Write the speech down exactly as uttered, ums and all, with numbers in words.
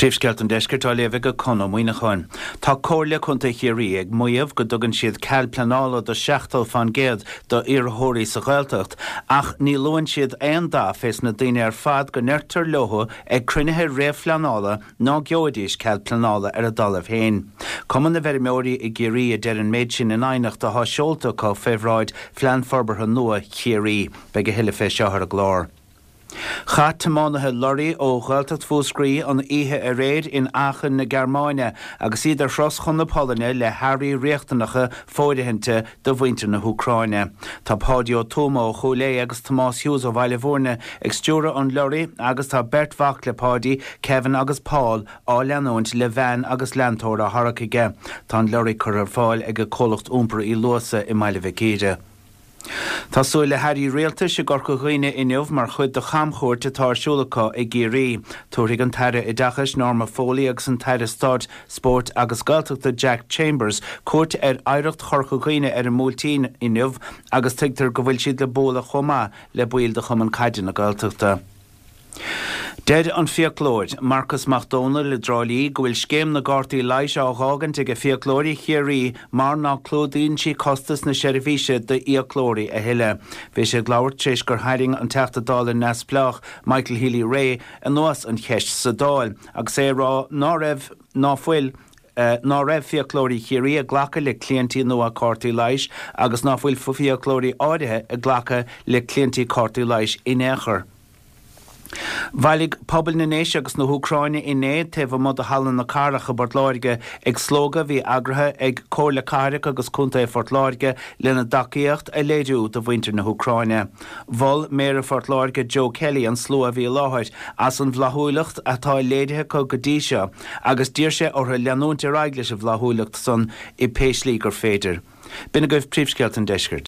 Príomhsceilt an deisceart á léamh go conó muoine chuin. Tá cóirle chunta chiarí ag muamh go dtugann siad ceall pleanála do seachtal fan géad do iarthóirí sa Ghaeltacht, ach ní luann siad aon dá fés na daoine ar fad go neirtar lotha ag crunithe réamh pleanála ná geodís ceall pleanála ar a dalamh féin. Cumann na bheirmeoirí i géirí a deir an méid sin in éineacht do tháisiolta có febhráid phlean forbartha nua chiarí, beidh go hiile fé seo ar a glár. Chat tamánathe lorí ó Ghaeltacht Fúscrí an ihe a réid in Aachen na Gearmáine agus iad ar fros chun na Polaine le hairí riachtaнаcha fóidehinnte do bhainte na Húcráine. Tá Pádio Tóma ó Chulé agus Tomás Hughes ó Bhailehórne ag stiúra an lorí agus tá Bert Vach le Pádi, Kevin agus Paul á leanúint le bhean agus leantóir a Tharacaige. Tá an lorí chur ar fáil ag a cólacht úmpra í luasa i Maile Vicide. Tásúil le hairí réalta se gur go ghaoine inniuh mar chud do chamchúirte táirsúlacha i géirí. Túirigh an taire i dachas Norma Foley agus an taire Stad Sport agus Gaeltachta Jack Chambers cuairt ar éireacht chur go ghaoine ar an múltín inniuh agus tuigtar go bhfuil siad le bóla chomá le buil de chum an caidir na Gaeltachta. Dead an fiaclóid, Marcus MacDonald le drálí go bhfuil scéim na gártaí leiise á ghágan ag a fiaclóirí chiarí mar ná clódaíonn sí costas na seirbhíse de íaclóirí a hiile. Bhí sé glabhart tréis gur hairing an teachtadáil in Neasplach, Michael Healy Ray, an nuas an cheist sa dáil, agus é rá ná raibh ná fuil Uh, ná raibh fiaclóirí chiarí a ghlacha le clientí nua cártaí leiis agus ná fuil fiaclóirí áirithe a ghlacha le clientí cártaí leiis in éachair. Bhaillig pobl na néise agus na Húcráine inné taobh mod a hallan na cáracha bord láirge ag slóga bhí agrathe ag cóir le cáracha agus cúnta é fort láirge lena dacaíocht a léidiú do bhaintear na Húcráine. Bhol méar fort láirge Joe Kelly an slua bhí láthairt as an bhlathúileacht atá léidithe có go dtí seo agus dír sé ortha leanúnta reiglis a bhlathúileacht san i péislí gur féidir. Bina goibh príomhsceilt an deisceart.